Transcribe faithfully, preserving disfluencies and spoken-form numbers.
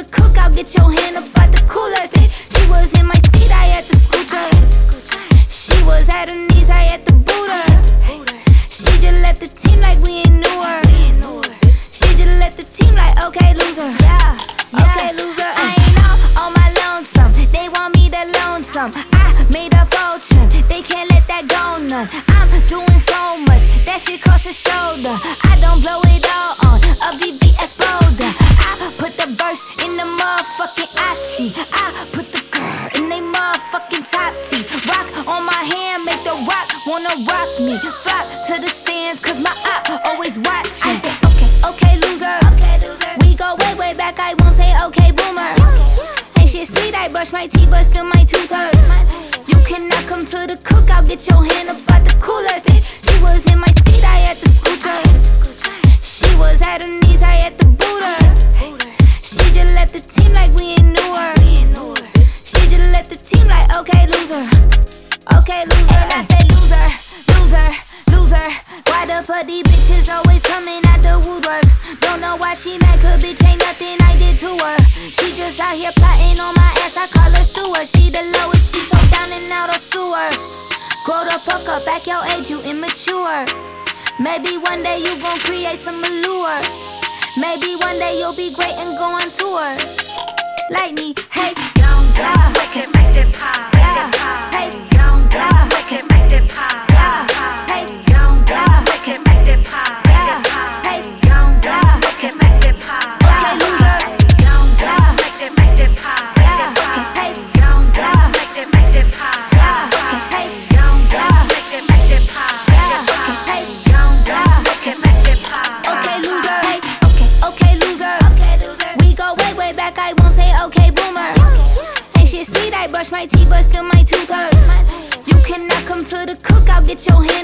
the cookout, get your hand up out the cooler. She was in my seat, I had to scoot her. She was at her knees, I had to boot her. She just let the team like we ain't knew her. She just let the team like, okay, loser. Yeah, okay, loser. I ain't all on my lonesome. They want me to loan some. I made a fortune. They can't let that go none. I'm doing so much. That shit costs a shoulder. I don't blow it all on a V V S folder. I put the verse in the motherfucking Achi. I put the girl in they motherfucking top T. Rock on my hand, make the rock wanna rock me. Flop to the stands, cause my eye always watching. I said, okay, okay, loser. Okay, loser. We go way, way back, I won't say okay, boomer. Ain't shit sweet, I brush my teeth, but still my tooth hurt. You cannot come to the cookout, get your hand up out the cooler. She was in my seat, I had to scoot her. She was at her knees, I had to boot her. She just let the team like we ain't knew her. She just let the team like, okay, loser. Okay, loser. And I said loser, loser, loser. Why the fuck these bitches always coming out the woodwork? Don't know why she mad, cause bitch ain't nothing I did to her. She just out here plotting on my ass, I call her Stewart. She the lowest, she so down and out of sewer. Grow the fuck up, back your age, you immature. Maybe one day you gon' create some allure. Maybe one day you'll be great and go on tour. Like me, hey, down, down, make it, make it pop, make it pop. Hey, down, down, make it, make it pop, hey, down, down, make it, make it pop, hey, down, down, make it, make it pop. Okay, loser, down, down, make it, make it pop, hey, down, down, make it, make it pop, hey, down, down, make it, make it pop, hey, down, down, make it, make it pop. Okay, loser, hey, okay, okay, loser, okay, loser. We go way, way back, I won't say okay, boomer. Ain't shit sweet, I brush my teeth, but still my tooth hurt. You cannot come to the cookout, get your hand